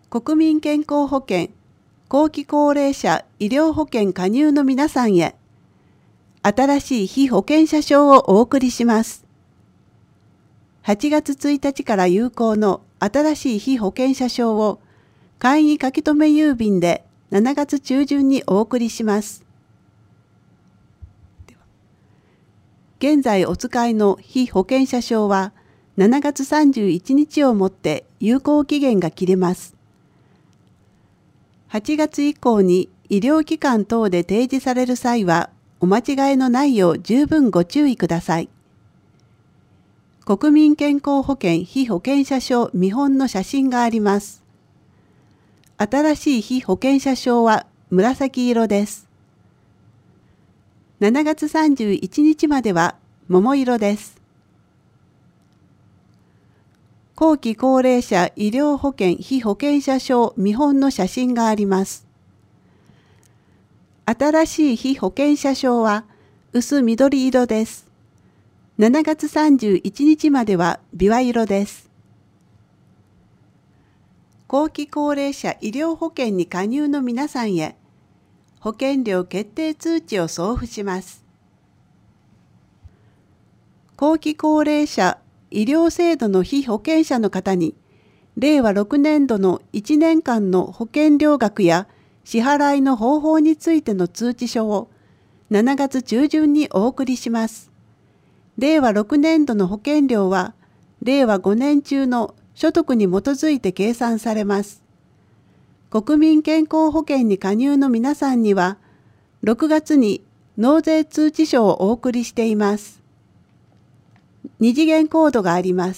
国民健康保険、後期高齢者医療保険加入の皆さんへ、新しい被保険者証をお送りします。8月1日から有効の新しい被保険者証を簡易書留郵便で7月中旬にお送りします。現在お使いの被保険者証は7月31日をもって有効期限が切れます。8月以降に医療機関等で提示される際はお間違いのないよう十分ご注意ください。国民健康保険被保険者証見本の写真があります。新しい被保険者証は紫色です。7月31日までは桃色です。後期高齢者医療保険被保険者証見本の写真があります。新しい被保険者証は薄緑色です。7月31日までは琵琶色です。後期高齢者医療保険に加入の皆さんへ、保険料決定通知を送付します。後期高齢者医療制度の被保険者の方に、令和6年度の1年間の保険料額や支払いの方法についての通知書を7月中旬にお送りします。令和6年度の保険料は、令和5年中の所得に基づいて計算されます。国民健康保険に加入の皆さんには、6月に納税通知書をお送りしています。2次元コードがあります。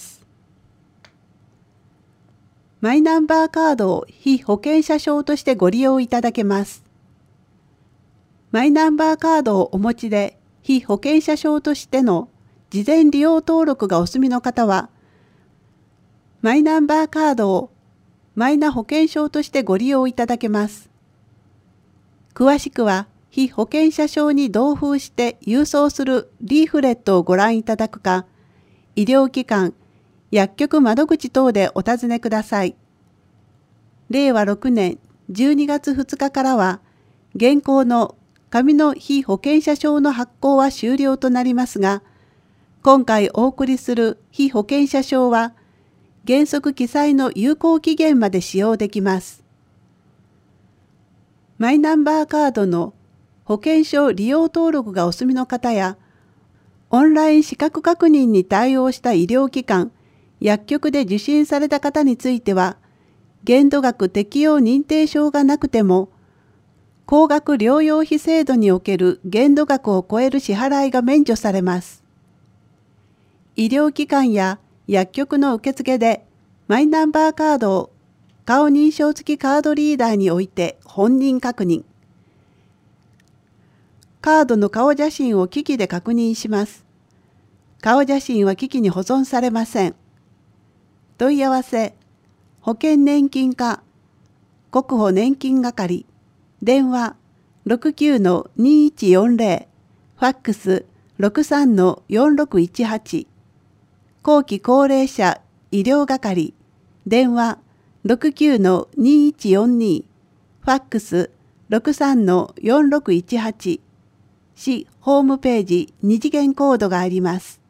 マイナンバーカードを被保険者証としてご利用いただけます。マイナンバーカードをお持ちで被保険者証としての事前利用登録がお済みの方は、マイナンバーカードをマイナ保険証としてご利用いただけます。詳しくは、被保険者証に同封して郵送するリーフレットをご覧いただくか、医療機関、薬局窓口等でお尋ねください。令和6年12月2日からは、現行の紙の被保険者証の発行は終了となりますが、今回お送りする被保険者証は、原則記載の有効期限まで使用できます。マイナンバーカードの保険証利用登録がお済みの方や、オンライン資格確認に対応した医療機関、薬局で受診された方については、限度額適用認定証がなくても、高額療養費制度における限度額を超える支払いが免除されます。医療機関や薬局の受付でマイナンバーカードを顔認証付きカードリーダーに置いて本人確認。カードの顔写真を機器で確認します。顔写真は機器に保存されません。問い合わせ、保険年金課、国保年金係、電話 69-2140、ファックス 63-4618、後期高齢者医療係、電話 69-2142、ファックス 63-4618、市ホームページ2次元コードがあります。